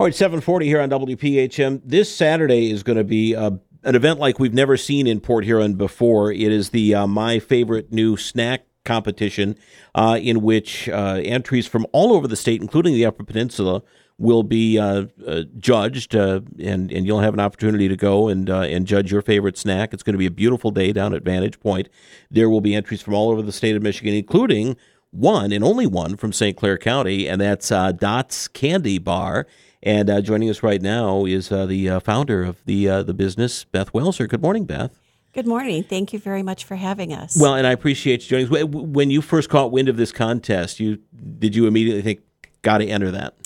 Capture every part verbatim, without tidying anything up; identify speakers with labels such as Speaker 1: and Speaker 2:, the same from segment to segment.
Speaker 1: All right, seven forty here on W P H M. This Saturday is going to be uh, an event like we've never seen in Port Huron before. It is the uh, My Favorite New Snack competition uh, in which uh, entries from all over the state, including the Upper Peninsula, will be uh, uh, judged, uh, and, and you'll have an opportunity to go and uh, and judge your favorite snack. It's going to be a beautiful day down at Vantage Point. There will be entries from all over the state of Michigan, including one and only one from Saint Clair County, and that's uh, Dot's Candy Bar. And uh, joining us right now is uh, the uh, founder of the uh, the business, Beth Welser. Good morning, Beth.
Speaker 2: Good morning. Thank you very much for having us.
Speaker 1: Well, and I appreciate you joining us. When you first caught wind of this contest, you did you immediately think, got to enter that?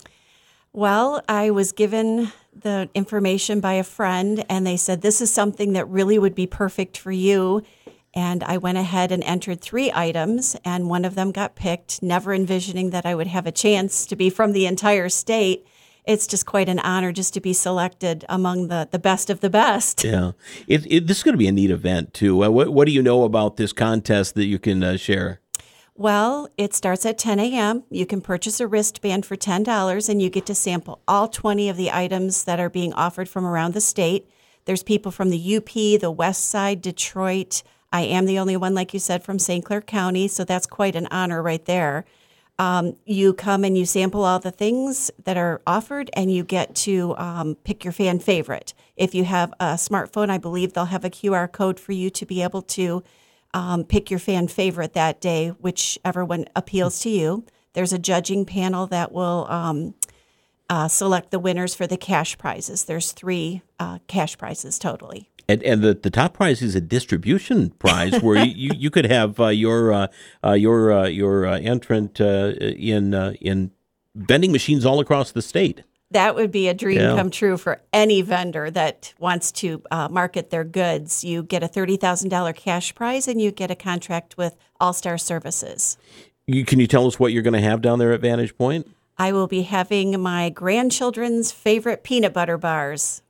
Speaker 2: Well, I was given the information by a friend, and they said, this is something that really would be perfect for you. And I went ahead and entered three items, and one of them got picked, never envisioning that I would have a chance to be from the entire state. It's just quite an honor just to be selected among the, the best of the best.
Speaker 1: Yeah. It, it, this is going to be a neat event, too. Uh, what, what do you know about this contest that you can uh, share?
Speaker 2: Well, it starts at ten a.m. You can purchase a wristband for ten dollars, and you get to sample all twenty of the items that are being offered from around the state. There's people from the U P, the West Side, Detroit. I am the only one, like you said, from Saint Clair County, so that's quite an honor right there. Um, you come and you sample all the things that are offered, and you get to um, pick your fan favorite. If you have a smartphone, I believe they'll have a Q R code for you to be able to um, pick your fan favorite that day, whichever one appeals to you. There's a judging panel that will um, uh, select the winners for the cash prizes. There's three uh, cash prizes totally.
Speaker 1: And, and the, the top prize is a distribution prize where you, you, you could have uh, your uh, uh, your uh, your uh, entrant uh, in uh, in vending machines all across the state.
Speaker 2: That would be a dream
Speaker 1: yeah.
Speaker 2: come true for any vendor that wants to uh, market their goods. You get a thirty thousand dollars cash prize, and you get a contract with All Star Services.
Speaker 1: You, can you tell us what you're going to have down there at Vantage Point?
Speaker 2: I will be having my grandchildren's favorite peanut butter bars.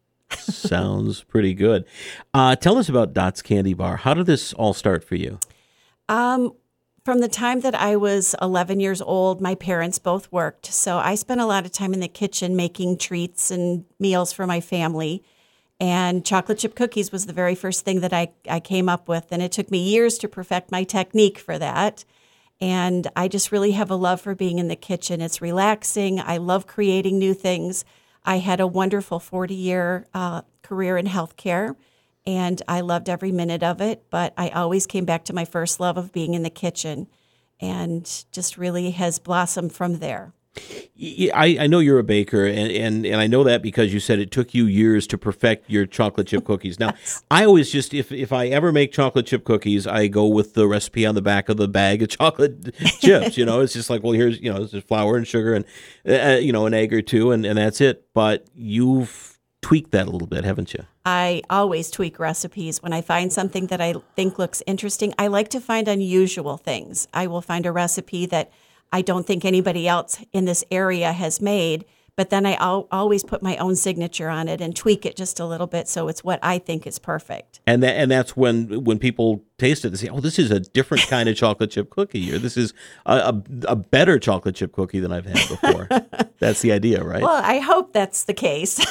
Speaker 1: Sounds pretty good. Uh, tell us about Dot's Candy Bar. How did this all start for you?
Speaker 2: Um, from the time that I was eleven years old, my parents both worked. So I spent a lot of time in the kitchen making treats and meals for my family. And chocolate chip cookies was the very first thing that I, I came up with. And it took me years to perfect my technique for that. And I just really have a love for being in the kitchen. It's relaxing. I love creating new things. I had a wonderful forty-year uh, career in healthcare, and I loved every minute of it, but I always came back to my first love of being in the kitchen, and just really has blossomed from there.
Speaker 1: I, I know you're a baker, and, and, and I know that because you said it took you years to perfect your chocolate chip cookies. Now,
Speaker 2: Yes.
Speaker 1: I always just, if, if I ever make chocolate chip cookies, I go with the recipe on the back of the bag of chocolate chips. You know, it's just like, well, here's, you know, this is flour and sugar and, uh, you know, an egg or two, and, and that's it. But you've tweaked that a little bit, haven't you?
Speaker 2: I always tweak recipes. When I find something that I think looks interesting, I like to find unusual things. I will find a recipe that I don't think anybody else in this area has made, but then I al- always put my own signature on it and tweak it just a little bit so it's what I think is perfect.
Speaker 1: And that and that's when when people taste it, they say, "Oh, this is a different kind of chocolate chip cookie," or "This is a, a, a better chocolate chip cookie than I've had before." That's the idea, right?
Speaker 2: Well, I hope that's the case.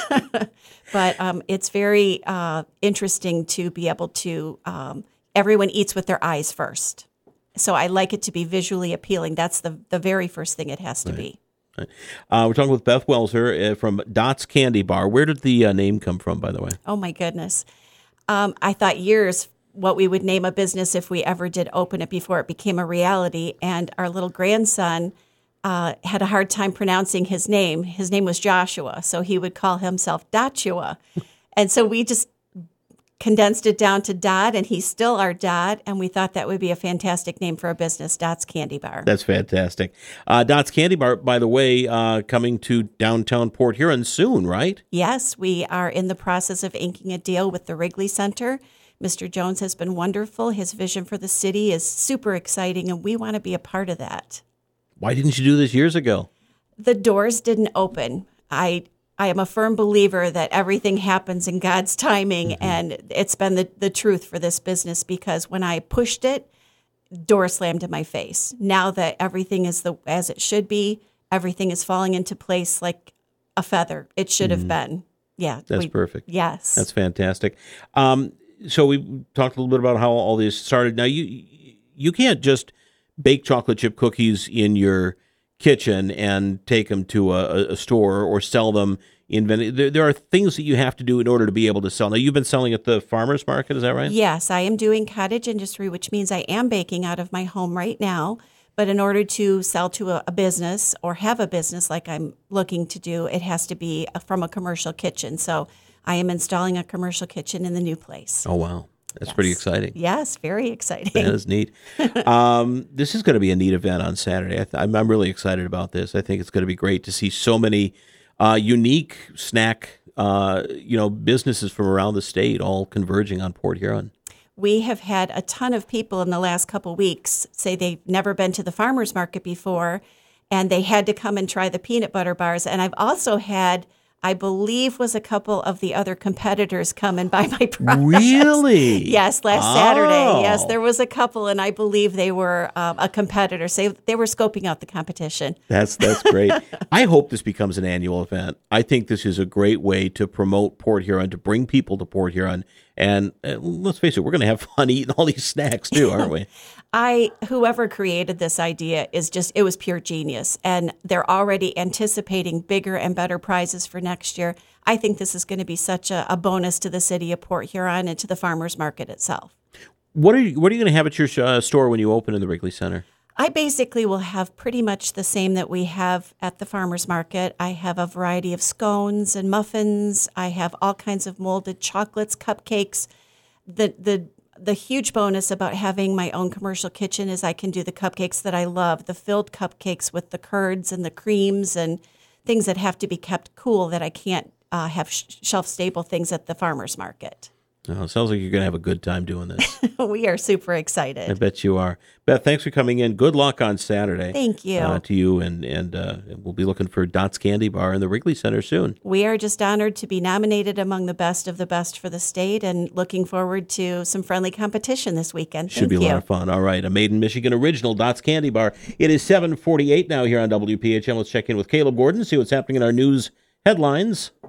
Speaker 2: But um, it's very uh, interesting to be able to, um, everyone eats with their eyes first. So I like it to be visually appealing. That's the the very first thing it has to
Speaker 1: Right.
Speaker 2: be.
Speaker 1: Right. Uh, we're talking with Beth Welser uh, from Dot's Candy Bar. Where did the uh, name come from, by the way?
Speaker 2: Oh, my goodness. Um, I thought years what we would name a business if we ever did open it before it became a reality. And our little grandson uh, had a hard time pronouncing his name. His name was Joshua, so he would call himself Dotchua. And so we just condensed it down to Dot, and he's still our Dot, and we thought that would be a fantastic name for a business, Dot's Candy Bar.
Speaker 1: That's fantastic. Uh, Dot's Candy Bar, by the way, uh, coming to downtown Port Huron soon, right?
Speaker 2: Yes, we are in the process of inking a deal with the Wrigley Center. Mister Jones has been wonderful. His vision for the city is super exciting, and we want to be a part of that.
Speaker 1: Why didn't you do this years ago?
Speaker 2: The doors didn't open. I I am a firm believer that everything happens in God's timing, mm-hmm. and it's been the, the truth for this business because when I pushed it, door slammed in my face. Now that everything is the as it should be, everything is falling into place like a feather. It should have mm. been. Yeah.
Speaker 1: That's we, perfect.
Speaker 2: Yes.
Speaker 1: That's fantastic. Um, so we talked a little bit about how all this started. Now, you you can't just bake chocolate chip cookies in your kitchen and take them to a, a store or sell them in vending. There, there are things that you have to do in order to be able to sell. Now, you've been selling at the farmers market, is that right?
Speaker 2: Yes, I am doing cottage industry, which means I am baking out of my home right now. But in order to sell to a, a business or have a business like I'm looking to do, it has to be from a commercial kitchen. So I am installing a commercial kitchen in the new place.
Speaker 1: Oh, wow. That's yes. pretty exciting.
Speaker 2: Yes, very exciting.
Speaker 1: That is neat. um, this is going to be a neat event on Saturday. I th- I'm, I'm really excited about this. I think it's going to be great to see so many uh, unique snack, uh, you know, businesses from around the state all converging on Port Huron.
Speaker 2: We have had a ton of people in the last couple weeks say they've never been to the farmers market before, and they had to come and try the peanut butter bars. And I've also had, I believe, was a couple of the other competitors come and buy my products.
Speaker 1: Really?
Speaker 2: Yes, last oh. Saturday. Yes, there was a couple, and I believe they were um, a competitor. So they were scoping out the competition.
Speaker 1: That's that's great. I hope this becomes an annual event. I think this is a great way to promote Port Huron, to bring people to Port Huron. And uh, let's face it, we're going to have fun eating all these snacks too, aren't we?
Speaker 2: I, whoever created this idea is just, it was pure genius. And they're already anticipating bigger and better prizes for next year. I think this is going to be such a, a bonus to the city of Port Huron and to the farmers market itself.
Speaker 1: What are you, what are you going to have at your uh, store when you open in the Wrigley Center?
Speaker 2: I basically will have pretty much the same that we have at the farmers market. I have a variety of scones and muffins. I have all kinds of molded chocolates, cupcakes. The the the huge bonus about having my own commercial kitchen is I can do the cupcakes that I love, the filled cupcakes with the curds and the creams and things that have to be kept cool that I can't uh, have sh- shelf-stable things at the farmers market.
Speaker 1: Oh, it sounds like you're going to have a good time doing this.
Speaker 2: We are super excited.
Speaker 1: I bet you are. Beth, thanks for coming in. Good luck on Saturday.
Speaker 2: Thank you.
Speaker 1: Uh, to you, and, and uh, we'll be looking for Dot's Candy Bar in the Wrigley Center soon.
Speaker 2: We are just honored to be nominated among the best of the best for the state and looking forward to some friendly competition this weekend.
Speaker 1: Should
Speaker 2: Thank
Speaker 1: be
Speaker 2: you.
Speaker 1: a lot of fun. All right, a Made in Michigan original, Dot's Candy Bar. It is seven forty-eight now here on W P H M. Let's check in with Caleb Gordon, see what's happening in our news headlines.